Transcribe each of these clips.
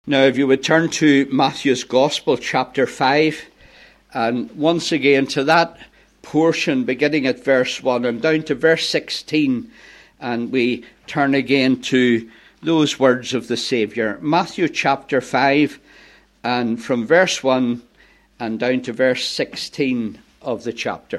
Now, if you would turn to Matthew's Gospel, chapter 5, and once again to that portion beginning at verse 1 and down to verse 16, and we turn again to those words of the Saviour. Matthew chapter 5, and from verse 1 and down to verse 16 of the chapter.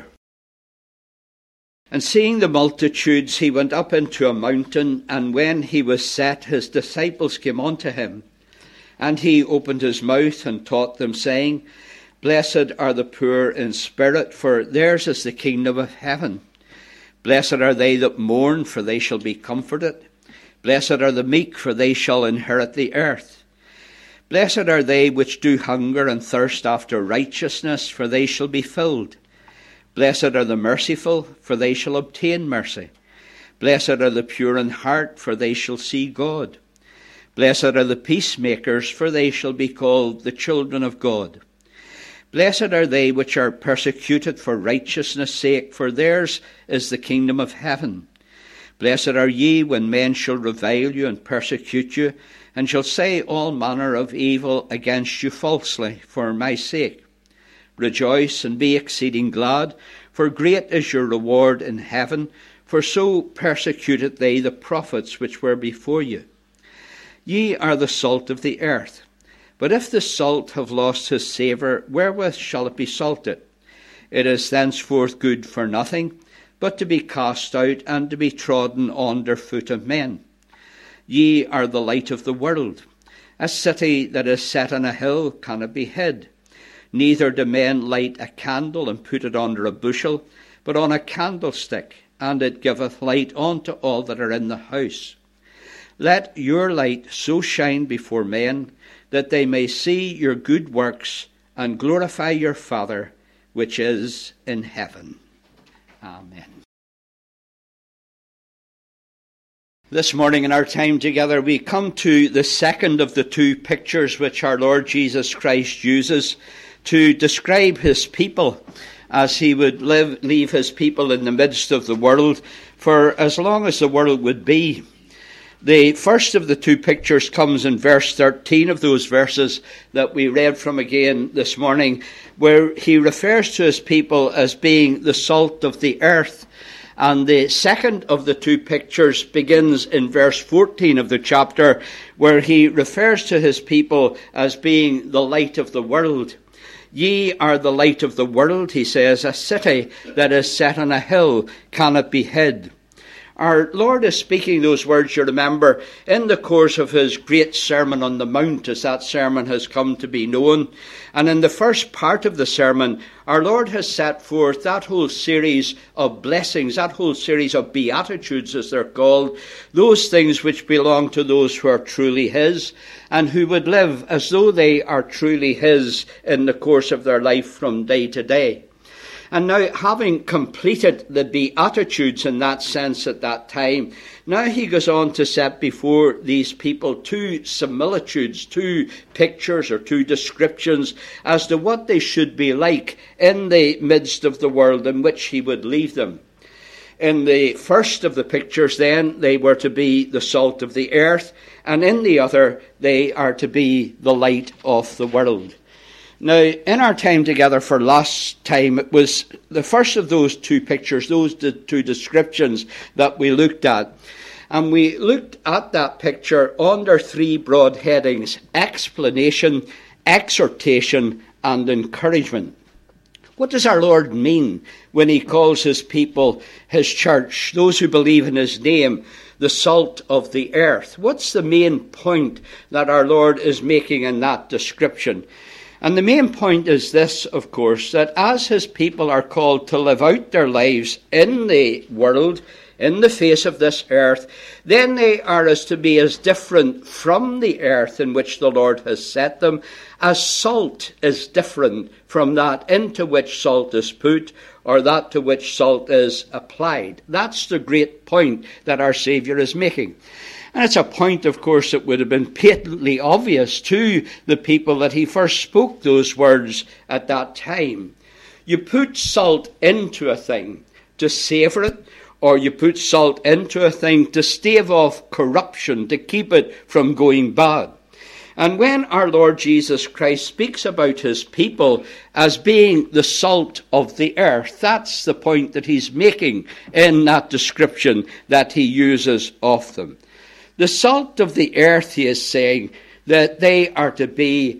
And seeing the multitudes, he went up into a mountain, and when he was set, his disciples came unto him. And he opened his mouth and taught them, saying, Blessed are the poor in spirit, for theirs is the kingdom of heaven. Blessed are they that mourn, for they shall be comforted. Blessed are the meek, for they shall inherit the earth. Blessed are they which do hunger and thirst after righteousness, for they shall be filled. Blessed are the merciful, for they shall obtain mercy. Blessed are the pure in heart, for they shall see God. Blessed are the peacemakers, for they shall be called the children of God. Blessed are they which are persecuted for righteousness' sake, for theirs is the kingdom of heaven. Blessed are ye when men shall revile you and persecute you, and shall say all manner of evil against you falsely for my sake. Rejoice and be exceeding glad, for great is your reward in heaven, for so persecuted they the prophets which were before you. Ye are the salt of the earth. But if the salt have lost his savour, wherewith shall it be salted? It is thenceforth good for nothing, but to be cast out and to be trodden under foot of men. Ye are the light of the world. A city that is set on a hill cannot be hid. Neither do men light a candle and put it under a bushel, but on a candlestick, and it giveth light unto all that are in the house. Let your light so shine before men, that they may see your good works and glorify your Father which is in heaven. Amen. This morning in our time together, we come to the second of the two pictures which our Lord Jesus Christ uses to describe his people as he would leave his people in the midst of the world for as long as the world would be. The first of the two pictures comes in verse 13 of those verses that we read from again this morning, where he refers to his people as being the salt of the earth. And the second of the two pictures begins in verse 14 of the chapter, where he refers to his people as being the light of the world. Ye are the light of the world, he says, a city that is set on a hill cannot be hid. Our Lord is speaking those words, you remember, in the course of his great Sermon on the Mount, as that sermon has come to be known. And in the first part of the sermon, our Lord has set forth that whole series of blessings, that whole series of beatitudes, as they're called, those things which belong to those who are truly his, and who would live as though they are truly his in the course of their life from day to day. And now, having completed the Beatitudes in that sense at that time, now he goes on to set before these people two similitudes, two pictures or two descriptions as to what they should be like in the midst of the world in which he would leave them. In the first of the pictures, then, they were to be the salt of the earth, and in the other, they are to be the light of the world. Now, in our time together for last time, it was the first of those two pictures, those two descriptions that we looked at. And we looked at that picture under three broad headings: explanation, exhortation, and encouragement. What does our Lord mean when he calls his people, his church, those who believe in his name, the salt of the earth? What's the main point that our Lord is making in that description? And the main point is this, of course, that as his people are called to live out their lives in the world, in the face of this earth, then they are to be as different from the earth in which the Lord has set them, as salt is different from that into which salt is put, or that to which salt is applied. That's the great point that our Saviour is making. And it's a point, of course, that would have been patently obvious to the people that he first spoke those words at that time. You put salt into a thing to savour it, or you put salt into a thing to stave off corruption, to keep it from going bad. And when our Lord Jesus Christ speaks about his people as being the salt of the earth, that's the point that he's making in that description that he uses of them. The salt of the earth, he is saying, that they are to be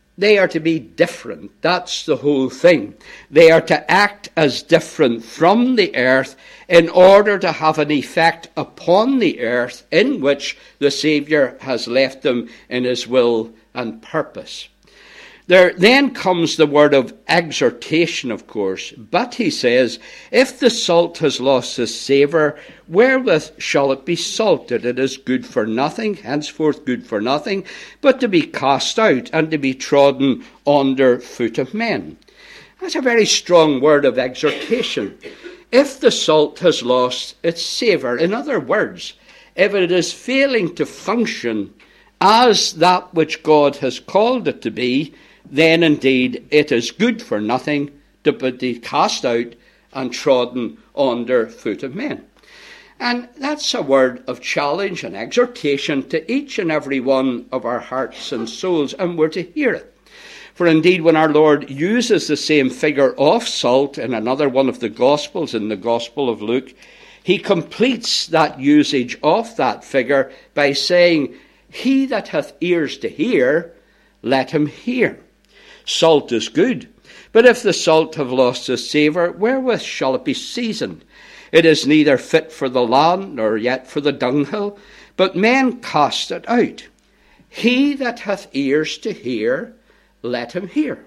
different. That's the whole thing. They are to act as different from the earth in order to have an effect upon the earth in which the Saviour has left them in his will and purpose. There then comes the word of exhortation, of course. But, he says, if the salt has lost its savour, wherewith shall it be salted? It is good for nothing, henceforth good for nothing, but to be cast out and to be trodden under foot of men. That's a very strong word of exhortation. If the salt has lost its savour, in other words, if it is failing to function as that which God has called it to be, then indeed it is good for nothing to be cast out and trodden under foot of men. And that's a word of challenge and exhortation to each and every one of our hearts and souls, and we're to hear it. For indeed, when our Lord uses the same figure of salt in another one of the Gospels, in the Gospel of Luke, he completes that usage of that figure by saying, he that hath ears to hear, let him hear. Salt is good, but if the salt have lost its savour, wherewith shall it be seasoned? It is neither fit for the land, nor yet for the dunghill, but men cast it out. He that hath ears to hear, let him hear.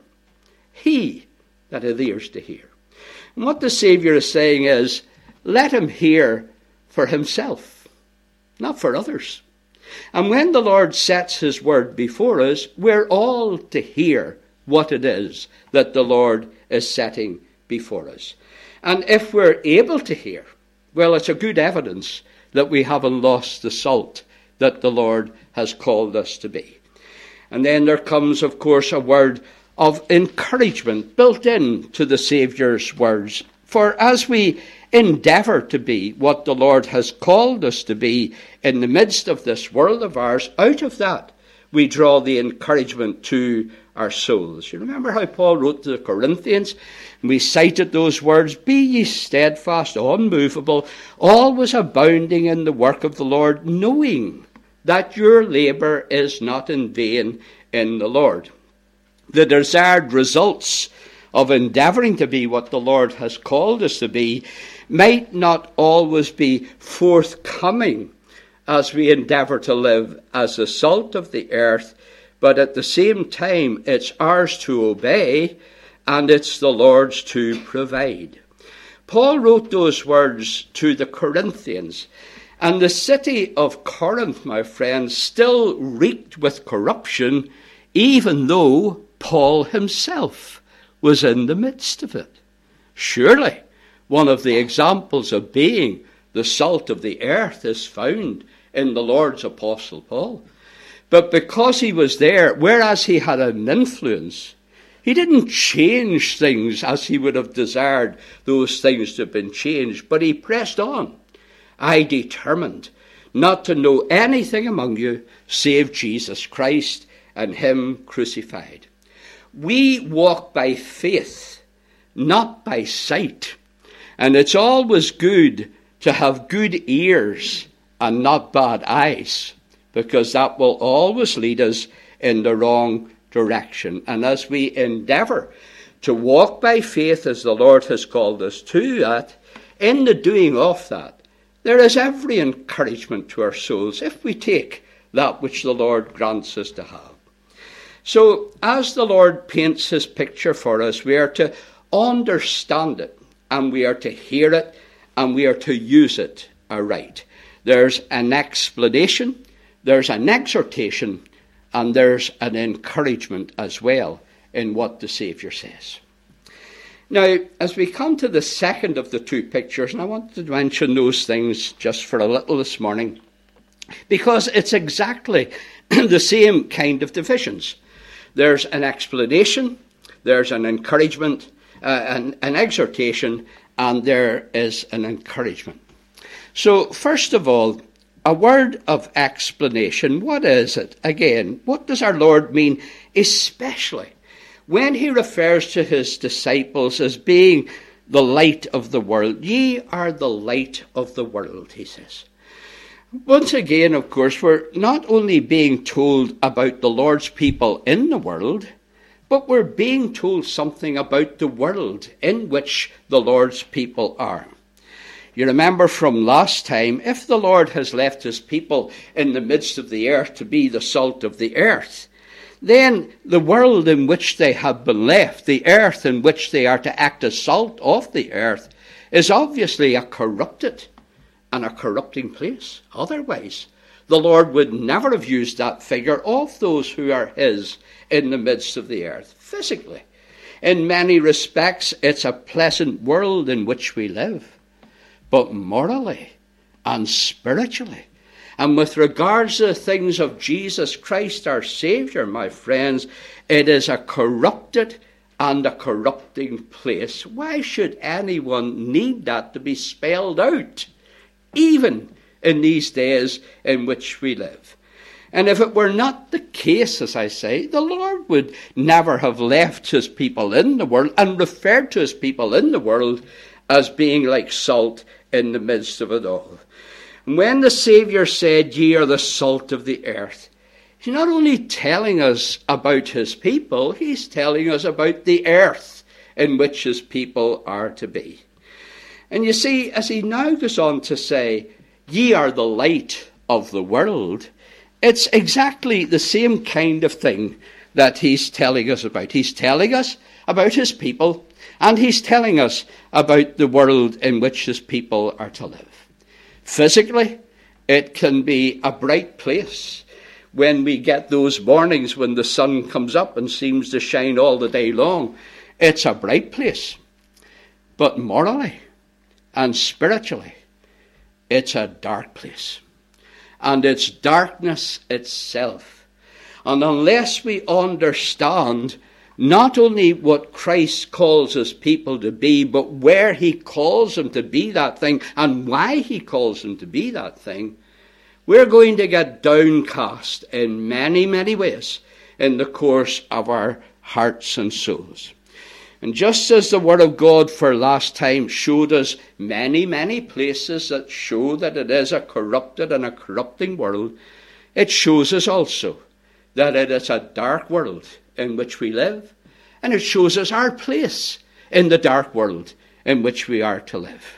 He that hath ears to hear. And what the Saviour is saying is, let him hear for himself, not for others. And when the Lord sets his word before us, we're all to hear what it is that the Lord is setting before us. And if we're able to hear, well, it's a good evidence that we haven't lost the salt that the Lord has called us to be. And then there comes, of course, a word of encouragement built into the Saviour's words. For as we endeavour to be what the Lord has called us to be in the midst of this world of ours, out of that we draw the encouragement to our souls. You remember how Paul wrote to the Corinthians? We cited those words, be ye steadfast, unmovable, always abounding in the work of the Lord, knowing that your labour is not in vain in the Lord. The desired results of endeavouring to be what the Lord has called us to be might not always be forthcoming as we endeavour to live as the salt of the earth, but at the same time it's ours to obey and it's the Lord's to provide. Paul wrote those words to the Corinthians, and the city of Corinth, my friends, still reeked with corruption, even though Paul himself was in the midst of it. Surely, one of the examples of being the salt of the earth is found in the Lord's Apostle Paul. But because he was there, whereas he had an influence, he didn't change things as he would have desired those things to have been changed, but he pressed on. I determined not to know anything among you save Jesus Christ and him crucified. We walk by faith, not by sight. And it's always good to have good ears and not bad eyes, because that will always lead us in the wrong direction. And as we endeavour to walk by faith as the Lord has called us to that, in the doing of that, there is every encouragement to our souls if we take that which the Lord grants us to have. So, as the Lord paints his picture for us, we are to understand it, and we are to hear it, and we are to use it aright. There's an explanation, there's an exhortation, and there's an encouragement as well in what the Saviour says. Now, as we come to the second of the two pictures, and I want to mention those things just for a little this morning, because it's exactly the same kind of divisions. There's an explanation, there's an encouragement, an exhortation, and there is an encouragement. So, first of all, a word of explanation. What is it? Again, what does our Lord mean, especially when he refers to his disciples as being the light of the world? Ye are the light of the world, he says. Once again, of course, we're not only being told about the Lord's people in the world, but we're being told something about the world in which the Lord's people are. You remember from last time, if the Lord has left his people in the midst of the earth to be the salt of the earth, then the world in which they have been left, the earth in which they are to act as salt of the earth, is obviously a corrupted and a corrupting place. Otherwise, the Lord would never have used that figure of those who are his in the midst of the earth. Physically, in many respects, it's a pleasant world in which we live. But morally and spiritually, and with regards to the things of Jesus Christ, our Saviour, my friends, it is a corrupted and a corrupting place. Why should anyone need that to be spelled out, even in these days in which we live? And if it were not the case, as I say, the Lord would never have left his people in the world and referred to his people in the world as being like salt in the midst of it all. When the Saviour said, ye are the salt of the earth, he's not only telling us about his people, he's telling us about the earth in which his people are to be. And you see, as he now goes on to say, ye are the light of the world, it's exactly the same kind of thing that he's telling us about. He's telling us about his people, and he's telling us about the world in which his people are to live. Physically, it can be a bright place when we get those mornings when the sun comes up and seems to shine all the day long. It's a bright place. But morally and spiritually, it's a dark place. And it's darkness itself. And unless we understand not only what Christ calls his people to be, but where he calls them to be that thing and why he calls them to be that thing, we're going to get downcast in many, many ways in the course of our hearts and souls. And just as the Word of God for last time showed us many, many places that show that it is a corrupted and a corrupting world, it shows us also that it is a dark world in which we live, and it shows us our place in the dark world in which we are to live.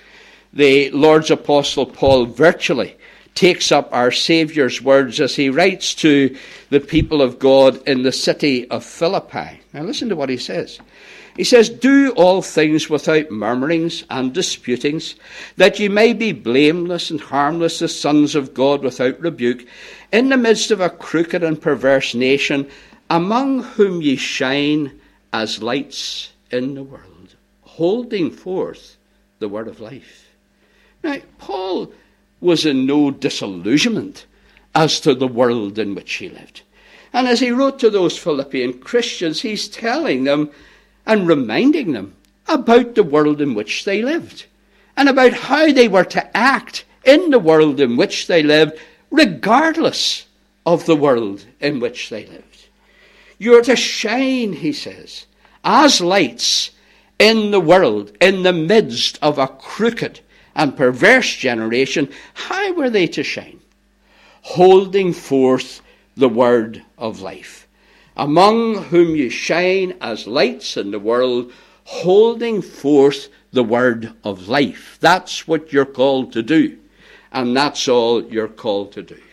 The Lord's Apostle Paul virtually takes up our Saviour's words as he writes to the people of God in the city of Philippi. Now listen to what he says. He says, do all things without murmurings and disputings, that ye may be blameless and harmless, the sons of God without rebuke, in the midst of a crooked and perverse nation, among whom ye shine as lights in the world, holding forth the word of life. Now, Paul was in no disillusionment as to the world in which he lived. And as he wrote to those Philippian Christians, he's telling them and reminding them about the world in which they lived and about how they were to act in the world in which they lived, regardless of the world in which they lived. You're to shine, he says, as lights in the world, in the midst of a crooked and perverse generation. How were they to shine? Holding forth the word of life. Among whom you shine as lights in the world, holding forth the word of life. That's what you're called to do. And that's all you're called to do.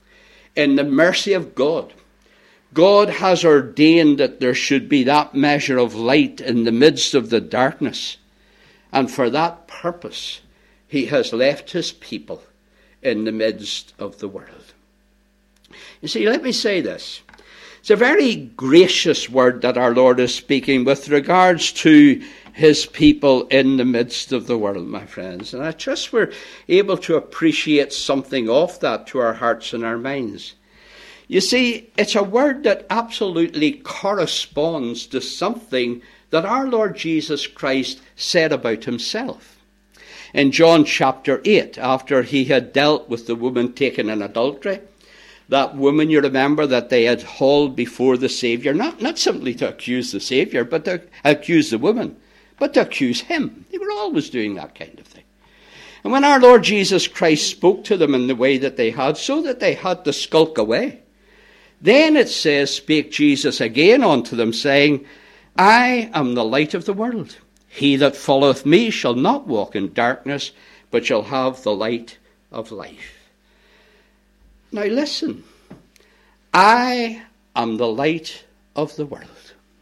In the mercy of God, God has ordained that there should be that measure of light in the midst of the darkness. And for that purpose, he has left his people in the midst of the world. You see, let me say this. It's a very gracious word that our Lord is speaking with regards to his people in the midst of the world, my friends. And I trust we're able to appreciate something of that to our hearts and our minds. You see, it's a word that absolutely corresponds to something that our Lord Jesus Christ said about himself. In John chapter 8, after he had dealt with the woman taken in adultery, that woman, you remember, that they had hauled before the Saviour, not simply to accuse the Saviour, but to accuse the woman, but to accuse him. They were always doing that kind of thing. And when our Lord Jesus Christ spoke to them in the way that they had, so that they had to skulk away, then it says, spake Jesus again unto them, saying, I am the light of the world. He that followeth me shall not walk in darkness, but shall have the light of life. Now listen, I am the light of the world.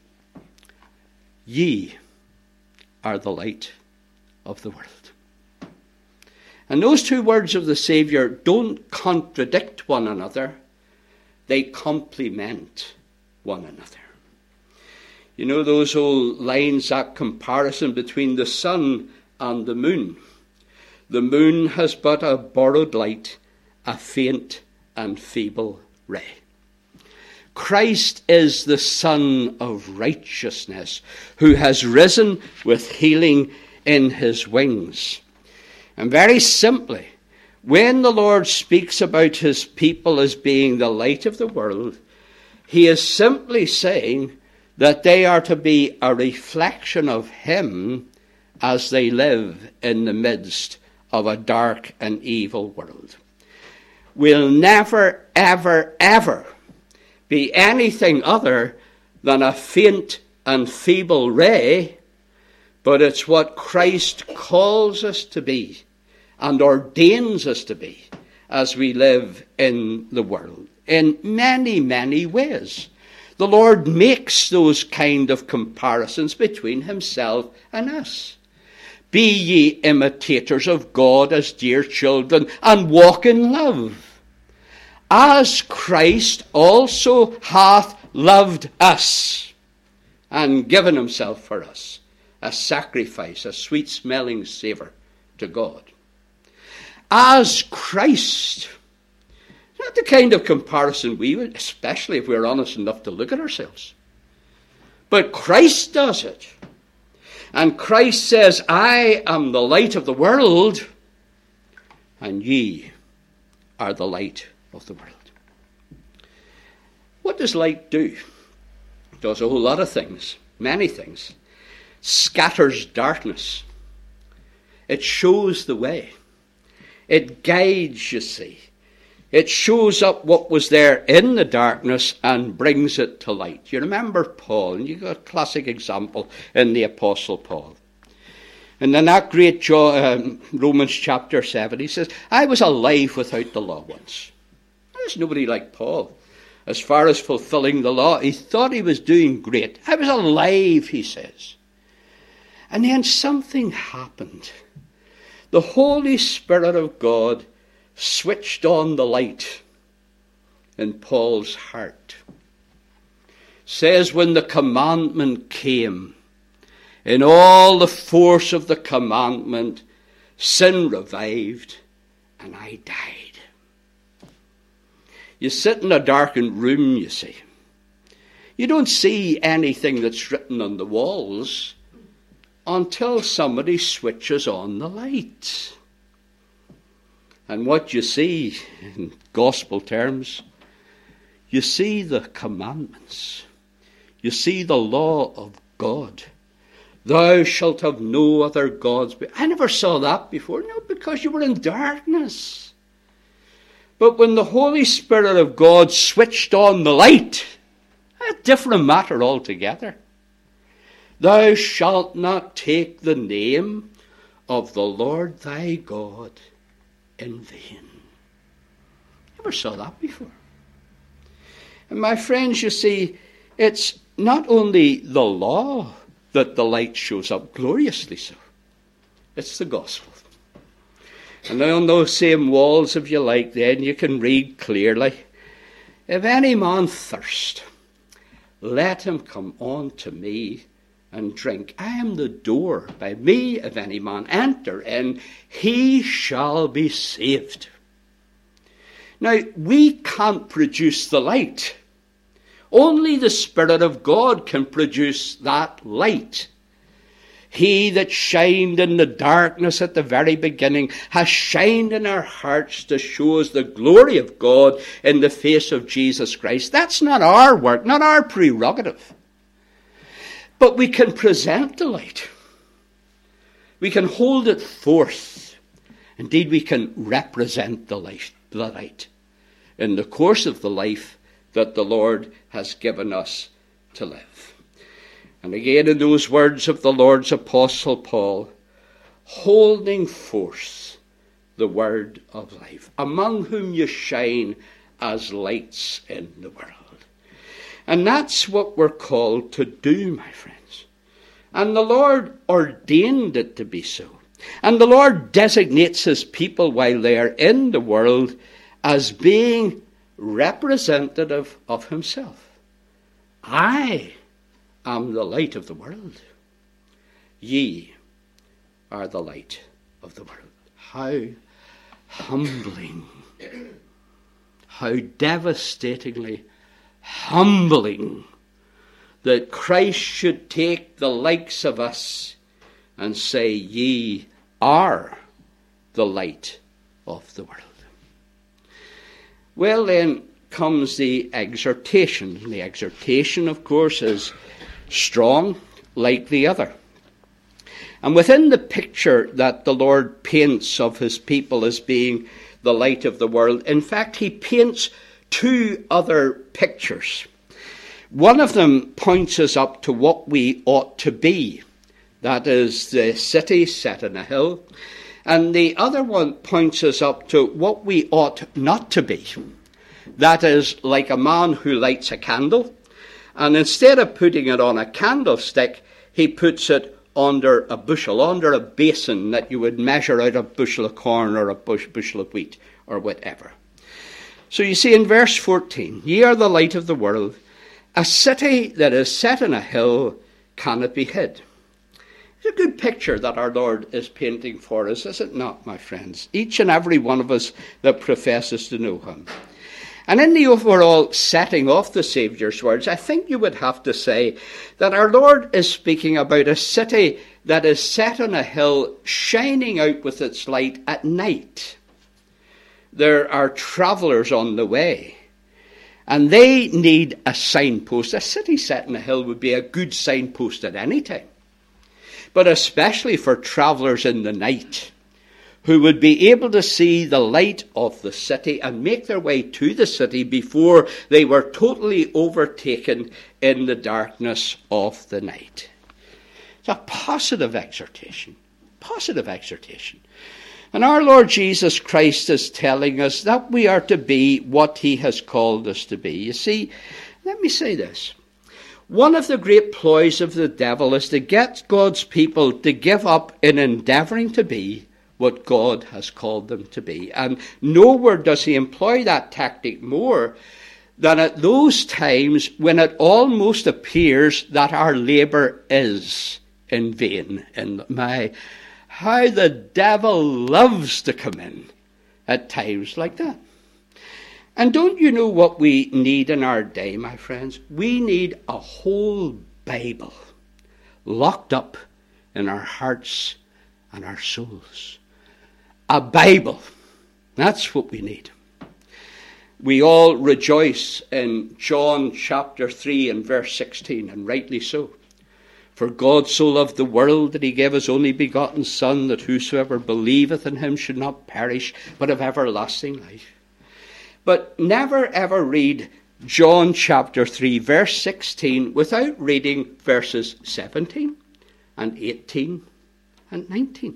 Ye are the light of the world. And those two words of the Saviour don't contradict one another. They complement one another. You know those old lines, that comparison between the sun and the moon. The moon has but a borrowed light, a faint and feeble ray. Christ is the Son of righteousness, who has risen with healing in his wings. And very simply, when the Lord speaks about his people as being the light of the world, he is simply saying that they are to be a reflection of him as they live in the midst of a dark and evil world. Will never, ever, ever be anything other than a faint and feeble ray, but it's what Christ calls us to be and ordains us to be as we live in the world in many, many ways. The Lord makes those kind of comparisons between himself and us. Be ye imitators of God as dear children, and walk in love, as Christ also hath loved us, and given himself for us, a sacrifice, a sweet-smelling savour to God. As Christ. Not the kind of comparison we would, especially if we're honest enough to look at ourselves. But Christ does it. And Christ says, I am the light of the world, and ye are the light of the world. What does light do? It does a whole lot of things, many things. Scatters darkness. It shows the way. It guides, you see. It shows up what was there in the darkness and brings it to light. You remember Paul, and you've got a classic example in the Apostle Paul. And in that great Romans chapter 7, he says, I was alive without the law once. There's nobody like Paul. As far as fulfilling the law, he thought he was doing great. I was alive, he says. And then something happened. The Holy Spirit of God switched on the light in Paul's heart. Says when the commandment came, in all the force of the commandment, sin revived and I died. You sit in a darkened room, you see. You don't see anything that's written on the walls until somebody switches on the light. And what you see, in gospel terms, you see the commandments. You see the law of God. Thou shalt have no other gods. I never saw that before. No, because you were in darkness. But when the Holy Spirit of God switched on the light, a different matter altogether. Thou shalt not take the name of the Lord thy God in vain. Never saw that before. And my friends, you see, it's not only the law that the light shows up gloriously so. It's the gospel. And on those same walls, if you like, then you can read clearly, if any man thirst, let him come unto me and drink. I am the door. By me, if any man enter in, he shall be saved. Now, we can't produce the light. Only the Spirit of God can produce that light. He that shined in the darkness at the very beginning has shined in our hearts to show us the glory of God in the face of Jesus Christ. That's not our work, not our prerogative. But we can present the light. We can hold it forth. Indeed, we can represent the light in the course of the life that the Lord has given us to live. And again, in those words of the Lord's Apostle Paul, holding forth the word of life, among whom you shine as lights in the world. And that's what we're called to do, my friends. And the Lord ordained it to be so. And the Lord designates his people while they are in the world as being representative of himself. I am the light of the world. Ye are the light of the world. How humbling, how devastatingly humbling that Christ should take the likes of us and say, ye are the light of the world. Well, then comes the exhortation. The exhortation, of course, is strong like the other. And within the picture that the Lord paints of his people as being the light of the world, in fact, he paints two other pictures. One of them points us up to what we ought to be. That is the city set in a hill. And the other one points us up to what we ought not to be. That is like a man who lights a candle, and instead of putting it on a candlestick, he puts it under a bushel, under a basin that you would measure out a bushel of corn or a bushel of wheat or whatever. So you see in verse 14, ye are the light of the world. A city that is set in a hill cannot be hid. It's a good picture that our Lord is painting for us, is it not, my friends? Each and every one of us that professes to know him. And in the overall setting of the Saviour's words, I think you would have to say that our Lord is speaking about a city that is set on a hill, shining out with its light at night. There are travellers on the way, and they need a signpost. A city set on a hill would be a good signpost at any time, but especially for travellers in the night, who would be able to see the light of the city and make their way to the city before they were totally overtaken in the darkness of the night. It's a positive exhortation. Positive exhortation. And our Lord Jesus Christ is telling us that we are to be what he has called us to be. You see, let me say this. One of the great ploys of the devil is to get God's people to give up in endeavouring to be what God has called them to be. And nowhere does he employ that tactic more than at those times when it almost appears that our labour is in vain. And how the devil loves to come in at times like that. And don't you know what we need in our day, my friends? We need a whole Bible locked up in our hearts and our souls. A Bible. That's what we need. We all rejoice in John chapter 3 and verse 16, and rightly so. For God so loved the world that he gave his only begotten Son, that whosoever believeth in him should not perish, but have everlasting life. But never ever read John chapter 3 verse 16 without reading verses 17 and 18 and 19.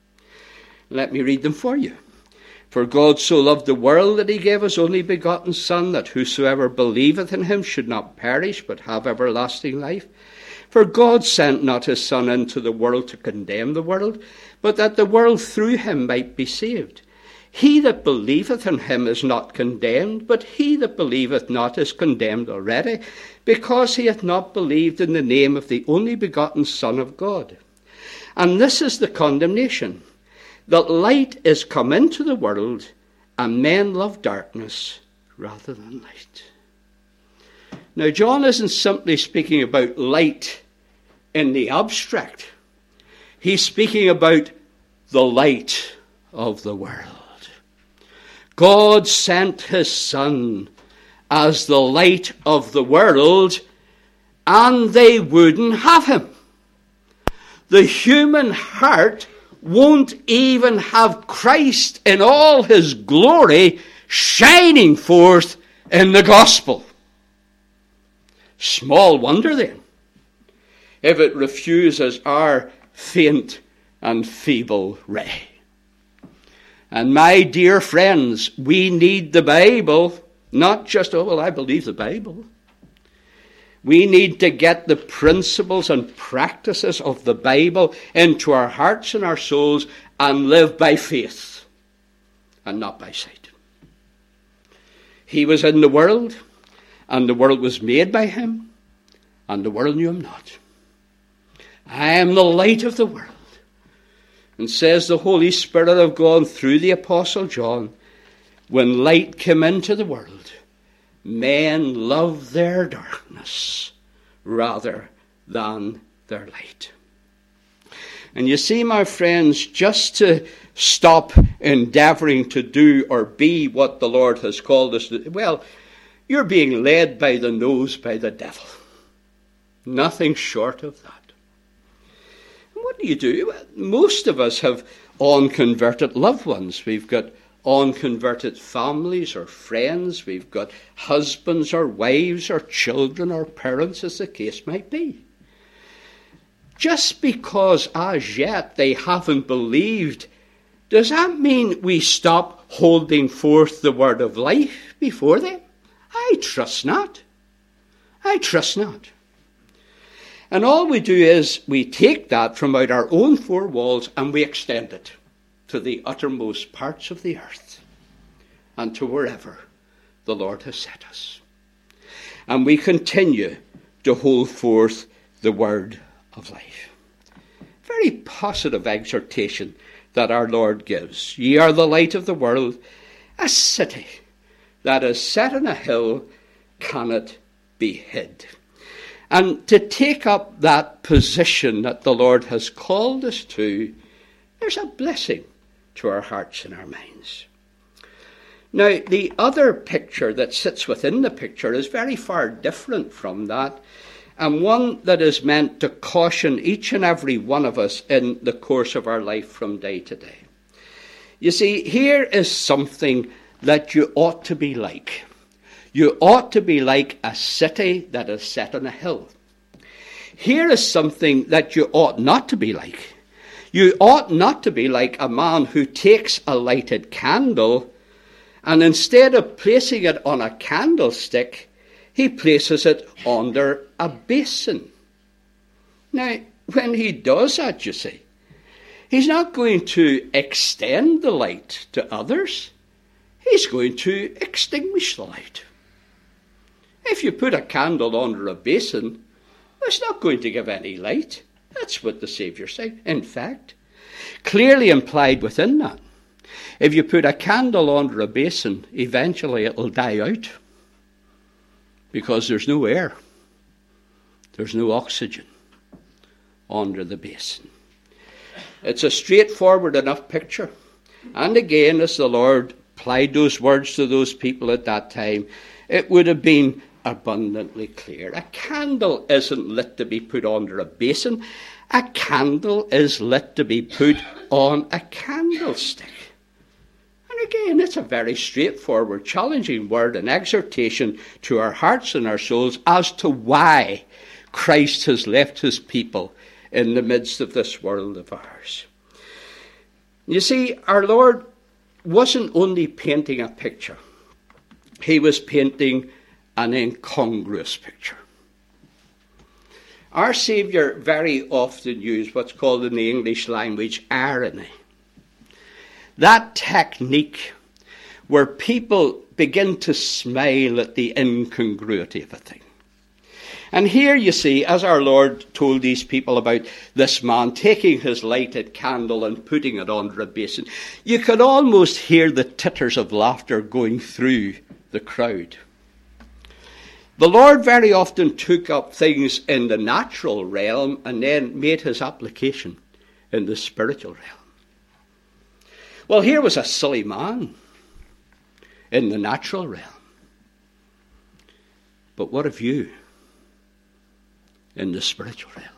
Let me read them for you. For God so loved the world that he gave his only begotten Son, that whosoever believeth in him should not perish, but have everlasting life. For God sent not his Son into the world to condemn the world, but that the world through him might be saved. He that believeth in him is not condemned, but he that believeth not is condemned already, because he hath not believed in the name of the only begotten Son of God. And this is the condemnation, that light is come into the world, and men love darkness rather than light. Now, John isn't simply speaking about light in the abstract. He's speaking about the light of the world. God sent his Son as the light of the world, and they wouldn't have him. The human heart won't even have Christ in all his glory shining forth in the gospel. Small wonder then if it refuses our faint and feeble ray. And my dear friends, we need the Bible, not just, oh, well, I believe the Bible. We need to get the principles and practices of the Bible into our hearts and our souls and live by faith and not by sight. He was in the world, and the world was made by him, and the world knew him not. I am the light of the world. And says the Holy Spirit of God through the Apostle John, when light came into the world, men loved their darkness rather than their light. And you see, my friends, just to stop endeavouring to do or be what the Lord has called us to, well, you're being led by the nose by the devil. Nothing short of that. What do you do? Most of us have unconverted loved ones. We've got unconverted families or friends. We've got husbands or wives or children or parents, as the case might be. Just because as yet they haven't believed, does that mean we stop holding forth the word of life before them? I trust not. I trust not. And all we do is we take that from out our own four walls and we extend it to the uttermost parts of the earth and to wherever the Lord has set us. And we continue to hold forth the word of life. Very positive exhortation that our Lord gives. Ye are the light of the world. A city that is set on a hill cannot be hid. And to take up that position that the Lord has called us to, there's a blessing to our hearts and our minds. Now, the other picture that sits within the picture is very far different from that, and one that is meant to caution each and every one of us in the course of our life from day to day. You see, here is something that you ought to be like. You ought to be like a city that is set on a hill. Here is something that you ought not to be like. You ought not to be like a man who takes a lighted candle and instead of placing it on a candlestick, he places it under a basin. Now, when he does that, you see, he's not going to extend the light to others. He's going to extinguish the light. If you put a candle under a basin, it's not going to give any light. That's what the Saviour said. In fact, clearly implied within that, if you put a candle under a basin, eventually it'll die out because there's no air. There's no oxygen under the basin. It's a straightforward enough picture. And again, as the Lord applied those words to those people at that time, it would have been abundantly clear. A candle isn't lit to be put under a basin. A candle is lit to be put on a candlestick. And again, it's a very straightforward, challenging word and exhortation to our hearts and our souls as to why Christ has left his people in the midst of this world of ours. You see, our Lord wasn't only painting a picture. He was painting an incongruous picture. Our Saviour very often used what's called in the English language irony. That technique where people begin to smile at the incongruity of a thing. And here you see, as our Lord told these people about this man taking his lighted candle and putting it under a basin, you could almost hear the titters of laughter going through the crowd. The Lord very often took up things in the natural realm and then made his application in the spiritual realm. Well, here was a silly man in the natural realm. But what of you in the spiritual realm?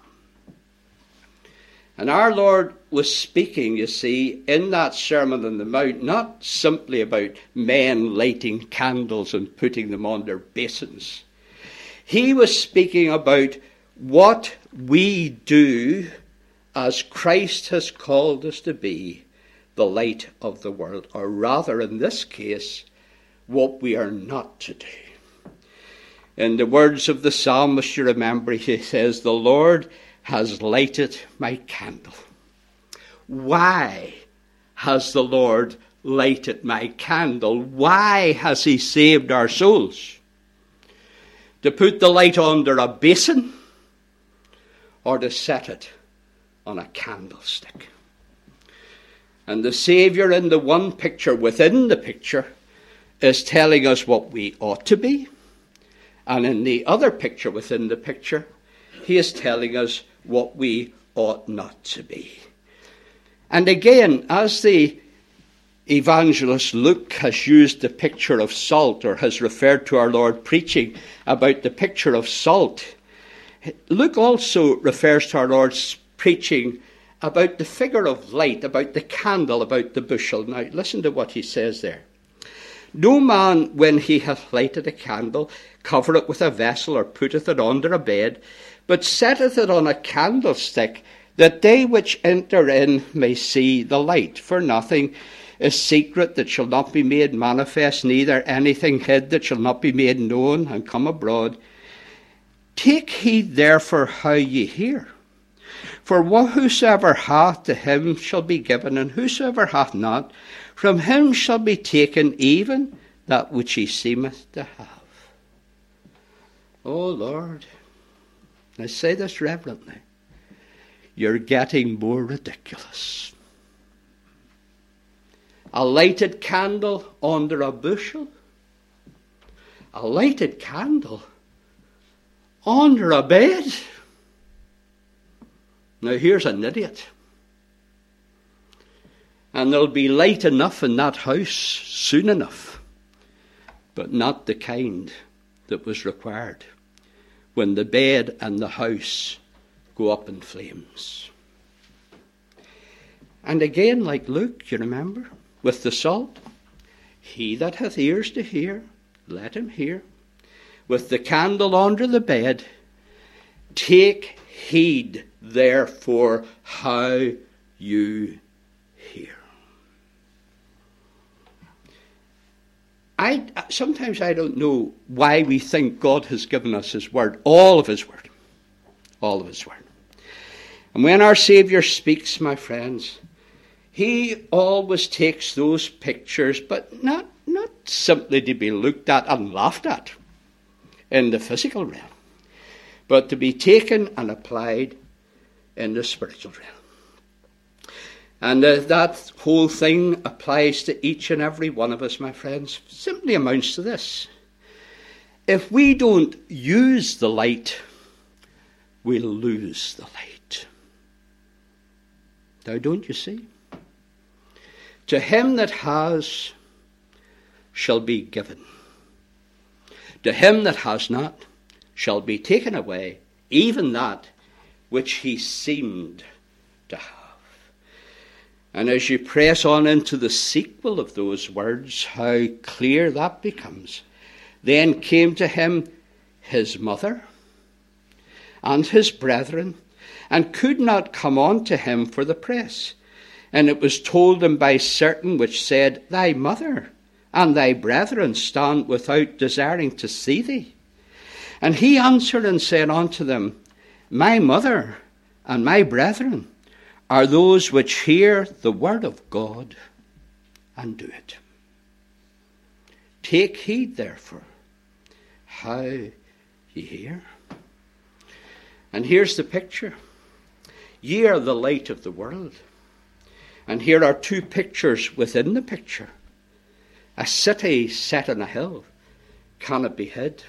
And our Lord was speaking, you see, in that Sermon on the Mount, not simply about men lighting candles and putting them on their basins. He was speaking about what we do as Christ has called us to be, the light of the world. Or rather, in this case, what we are not to do. In the words of the psalmist, you remember, he says, "The Lord has lighted my candle." Why has the Lord lighted my candle? Why has he saved our souls? To put the light under a basin or to set it on a candlestick? And the Saviour in the one picture within the picture is telling us what we ought to be. And in the other picture within the picture, he is telling us what we ought not to be. And again, as the evangelist Luke has used the picture of salt, or has referred to our Lord preaching about the picture of salt, Luke also refers to our Lord's preaching about the figure of light, about the candle, about the bushel. Now, listen to what he says there. "No man, when he hath lighted a candle, covereth it with a vessel, or putteth it under a bed, but setteth it on a candlestick, that they which enter in may see the light. For nothing is secret that shall not be made manifest, neither anything hid that shall not be made known and come abroad. Take heed therefore how ye hear. For whosoever hath, to him shall be given, and whosoever hath not, from him shall be taken even that which he seemeth to have." Oh Lord, I say this reverently, you're getting more ridiculous. A lighted candle under a bushel? A lighted candle under a bed? Now here's an idiot. And there'll be light enough in that house soon enough, but not the kind that was required when the bed and the house go up in flames. And again, like Luke, you remember, with the salt, "He that hath ears to hear, let him hear." With the candle under the bed, "Take heed therefore how you hear." Sometimes I don't know why we think God has given us his word, all of his word. All of his word. And when our Saviour speaks, my friends, he always takes those pictures, but not simply to be looked at and laughed at in the physical realm, but to be taken and applied in the spiritual realm. And that whole thing applies to each and every one of us, my friends. Simply amounts to this. If we don't use the light, we'll lose the light. Now, don't you see? To him that has shall be given. To him that has not shall be taken away, even that which he seemed to have. And as you press on into the sequel of those words, how clear that becomes. Then came to him his mother and his brethren, and could not come on to him for the press. And it was told him by certain which said, "Thy mother and thy brethren stand without, desiring to see thee." And he answered and said unto them, "My mother and my brethren are those which hear the word of God and do it." Take heed, therefore, how ye hear. And here's the picture. Ye are the light of the world. And here are two pictures within the picture. A city set on a hill. Can it be hid?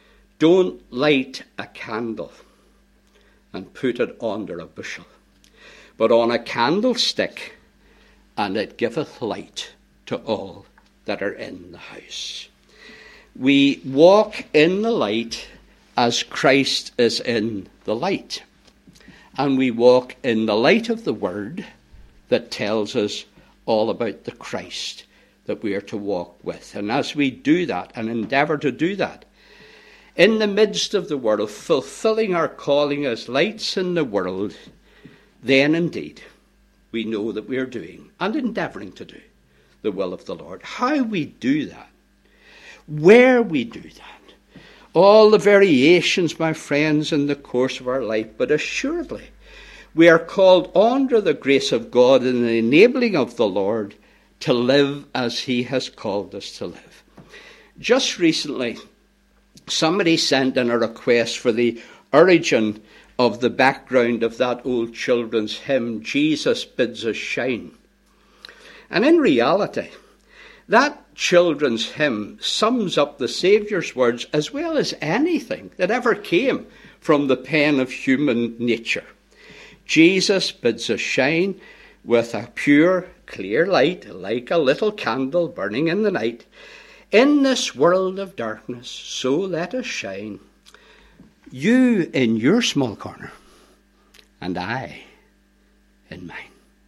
Don't light a candle and put it under a bushel. but on a candlestick, and it giveth light to all that are in the house. We walk in the light as Christ is in the light. And we walk in the light of the Word that tells us all about the Christ that we are to walk with. And as we do that and endeavour to do that, in the midst of the world, fulfilling our calling as lights in the world, then indeed we know that we are doing and endeavouring to do the will of the Lord. How we do that, where we do that, all the variations, my friends, in the course of our life, but assuredly we are called under the grace of God and the enabling of the Lord to live as he has called us to live. Just recently, somebody sent in a request for the origin of the background of that old children's hymn, Jesus Bids Us Shine. And in reality, that children's hymn sums up the Saviour's words as well as anything that ever came from the pen of human nature. Jesus bids us shine with a pure, clear light, like a little candle burning in the night. In this world of darkness, so let us shine. You in your small corner, and I in mine.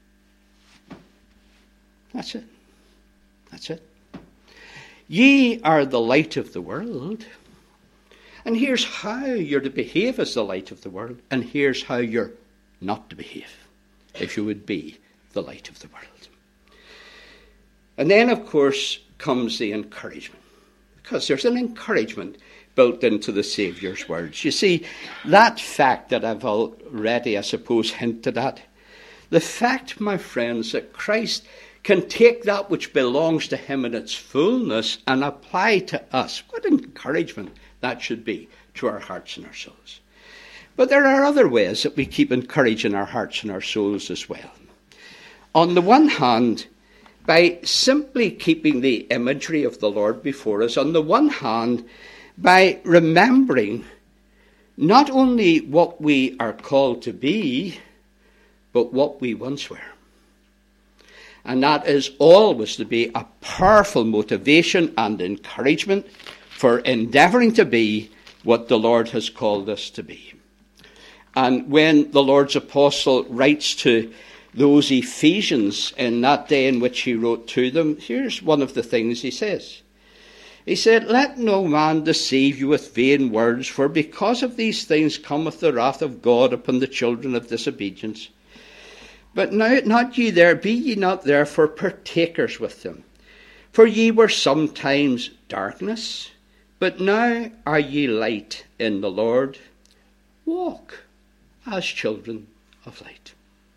That's it. That's it. Ye are the light of the world. And here's how you're to behave as the light of the world. And here's how you're not to behave if you would be the light of the world. And then, of course, comes the encouragement. Because there's an encouragement built into the Saviour's words. You see, that fact that I've already, I suppose, hinted at, the fact, my friends, that Christ can take that which belongs to him in its fullness and apply to us. What encouragement that should be to our hearts and our souls. But there are other ways that we keep encouraging our hearts and our souls as well. On the one hand, by simply keeping the imagery of the Lord before us. On the one hand, by remembering not only what we are called to be, but what we once were. And that is always to be a powerful motivation and encouragement for endeavouring to be what the Lord has called us to be. And when the Lord's apostle writes to those Ephesians in that day in which he wrote to them, here's one of the things he says. He said, "Let no man deceive you with vain words, for because of these things cometh the wrath of God upon the children of disobedience. But now be ye not therefore partakers with them. For ye were sometimes darkness, but now are ye light in the Lord. Walk as children of light."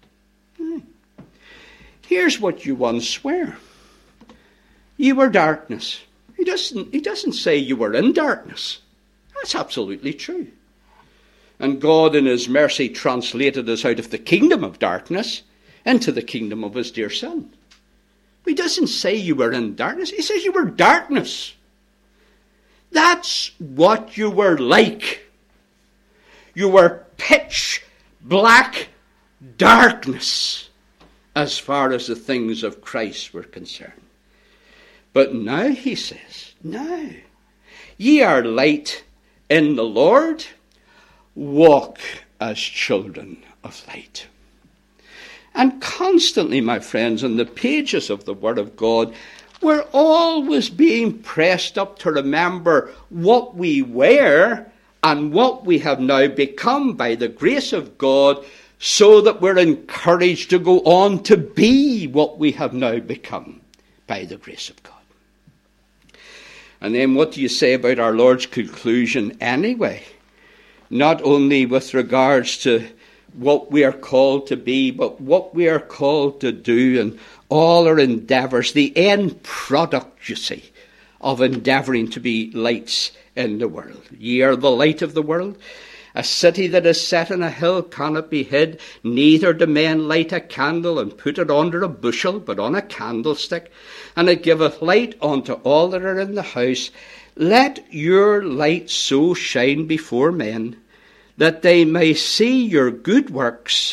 Here's what you once were. You were darkness. He doesn't say you were in darkness. That's absolutely true. And God in his mercy translated us out of the kingdom of darkness into the kingdom of his dear Son. He doesn't say you were in darkness. He says you were darkness. That's what you were like. You were pitch black darkness as far as the things of Christ were concerned. But now, he says, now, ye are light in the Lord. Walk as children of light. And constantly, my friends, in the pages of the Word of God, we're always being pressed up to remember what we were and what we have now become by the grace of God, so that we're encouraged to go on to be what we have now become by the grace of God. And then what do you say about our Lord's conclusion anyway? Not only with regards to what we are called to be, but what we are called to do, and all our endeavours, the end product, you see, of endeavouring to be lights in the world. Ye are the light of the world. A city that is set on a hill cannot be hid. Neither do men light a candle and put it under a bushel, but on a candlestick, and it giveth light unto all that are in the house. Let your light so shine before men, that they may see your good works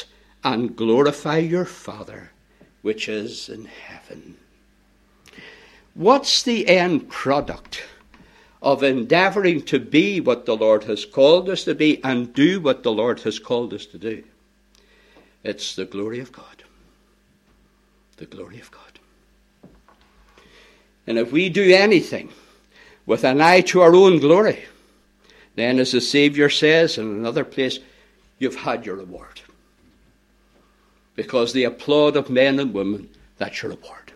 and glorify your Father which is in heaven. What's the end product of endeavouring to be what the Lord has called us to be and do what the Lord has called us to do? It's the glory of God. The glory of God. And if we do anything with an eye to our own glory, then, as the Saviour says in another place, you've had your reward. Because the applaud of men and women, that's your reward.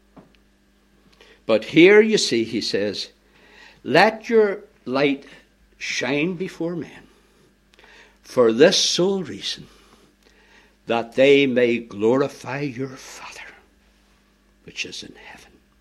But here you see, he says, let your light shine before men for this sole reason, that they may glorify your Father which is in heaven.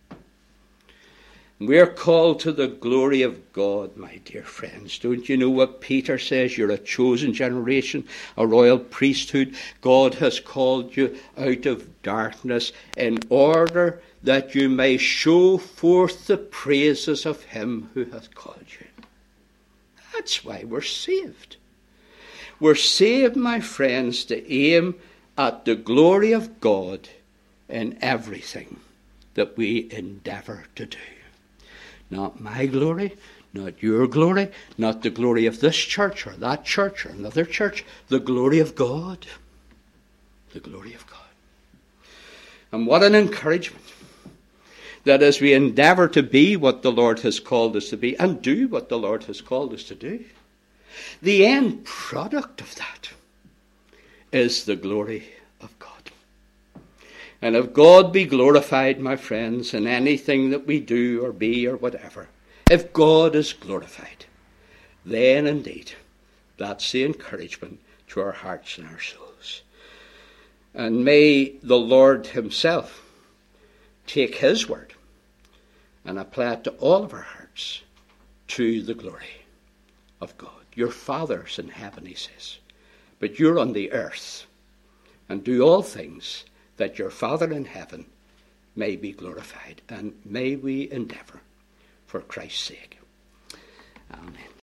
We're called to the glory of God, my dear friends. Don't you know what Peter says? You're a chosen generation, a royal priesthood. God has called you out of darkness in order that you may show forth the praises of him who hath called you. That's why we're saved. We're saved, my friends, to aim at the glory of God in everything that we endeavour to do. Not my glory, not your glory, not the glory of this church or that church or another church. The glory of God. The glory of God. And what an encouragement that as we endeavour to be what the Lord has called us to be and do what the Lord has called us to do, the end product of that is the glory of God. And if God be glorified, my friends, in anything that we do or be or whatever, if God is glorified, then indeed that's the encouragement to our hearts and our souls. And may the Lord himself take his word and apply it to all of our hearts to the glory of God. Your Father's in heaven, he says, but you're on the earth, and do all things that your Father in heaven may be glorified, and may we endeavour for Christ's sake. Amen.